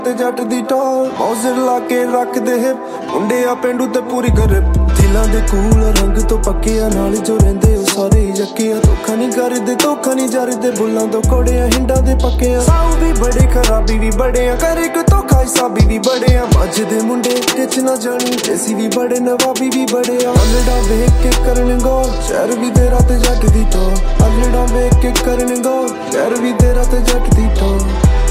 ਤੇ ਜੱਟ ਦੀ ਟੌਰ ਮੌਜ਼ਰ ਲਾ ਕੇ ਰੱਖਦੇ ਹਿਪ ਮੁੰਡੇ ਆ ਪਿੰਡੂ ਤੇ ਪੂਰੀ ਗਰਿਪ ਦਿਲਾਂ ਦੇ ਕੂਲ ਰੰਗ ਤੋਂ ਪੱਕੇ ਆ ਨਾਲ ਜੋ ਰਹਿੰਦੇ ਉਹ ਸਾਰੇ ਹੀ ਜੱਕੇ ਆ ਧੋਖਾ ਨਹੀਂ ਕਰਦੇ ਧੋਖਾ ਨਹੀਂ ਜਰਦੇ ਬੁੱਲਾਂ ਤੋਂ ਕੋੜੇ ਆ ਹਿੰਡਾਂ ਦੇ ਪੱਕੇ ਆ ਸਾਊ ਵੀ ਬੜੇ ਖਰਾਬੀ ਵੀ ਬੜੇ ਆ ਕਰੇ ਕੋ ਧੋਖਾ ਹਿਸਾਬੀ ਵੀ ਬੜੇ ਆ ਮੱਝ ਦੇ ਮੁੰਡੇ ਕਿਚ ਨਾ ਜਾਣੀ ਦੇਸੀ ਵੀ ਬੜੇ ਨਵਾਬੀ ਵੀ ਬੜੇ ਆ ਅਲੜਾ ਵੇਖ ਕੇ ਕਰਨ ਗੌਰ ਸ਼ਹਿਰ ਵੀ ਤੇਰਾ ਤੇ ਜੱਟ ਦੀ ਟੌਰ ਅਲੜਾ ਵੇਖ ਕੇ ਕਰਨ ਗੌਰ ਸ਼ਹਿਰ ਵੀ ਤੇਰਾ ਤੇ ਜੱਟ ਦੀ ਟੌਰ